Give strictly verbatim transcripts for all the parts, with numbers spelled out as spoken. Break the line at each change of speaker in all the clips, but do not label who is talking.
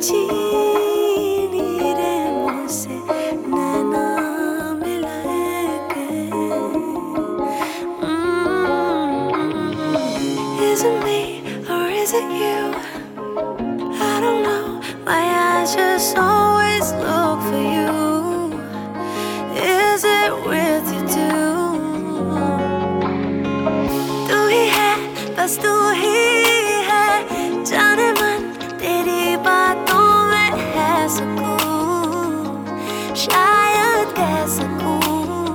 चीनी रे मुझसे नैना मिलाए के Is it me or is it you? I don't know, my eyes just always look for you. Is it with you too? तू ही है, बस तू ही है, जाने मन तेरी बातों में है सुकून, शायद कह सकूं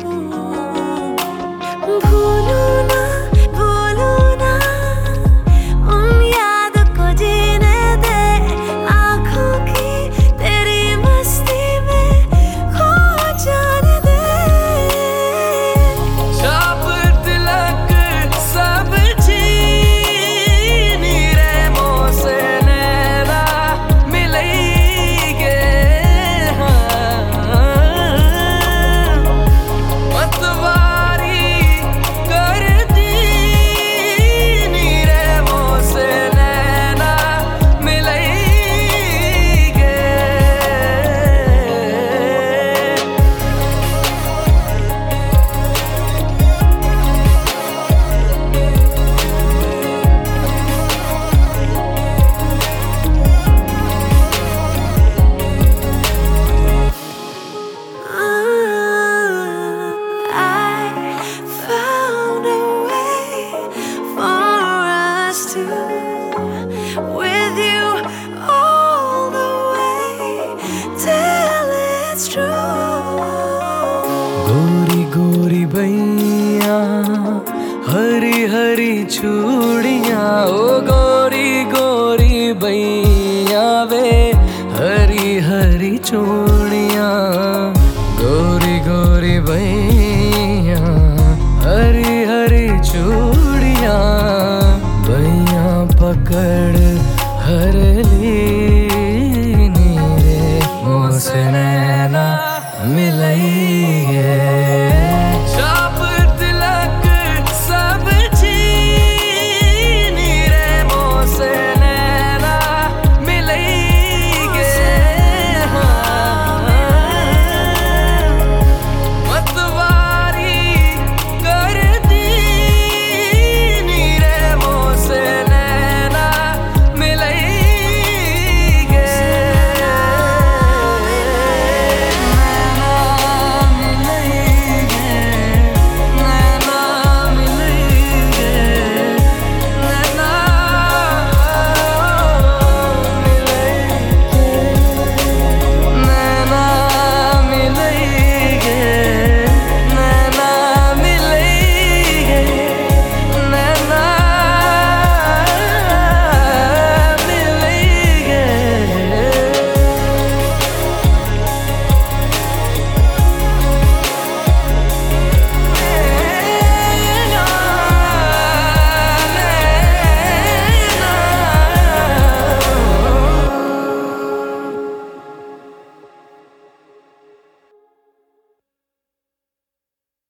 भूलूं ना भूलूं ना उन याद को जीने दे, आँखों की तेरी मस्ती में खो जाने दे।
छाप तिलक सब चीनी रे मोसे नैना मिलेंगे, मतवारी कर दीनी रे मोसे नैना मिलेंगे।
I found a way for us to, with you all the way till it's true.
गोरी गोरी बैया हरी हरी चूड़ियाँ, ओ गोरी गोरी बैया वे हरी हरी चूड़ियाँ।